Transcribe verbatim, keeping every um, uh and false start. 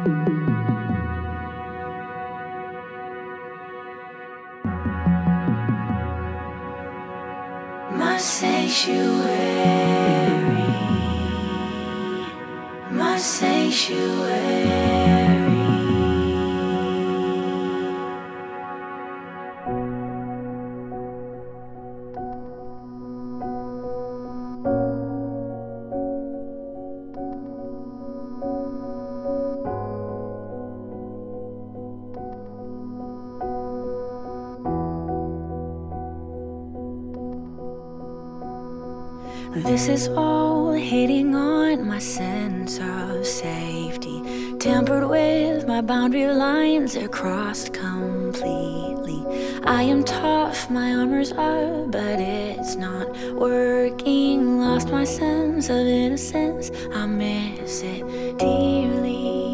My sanctuary, my sanctuary. This is all hitting on my sense of safety, tampered with, my boundary lines are crossed completely. I am tough, my armor's up, but it's not working. Lost my sense of innocence, I miss it dearly.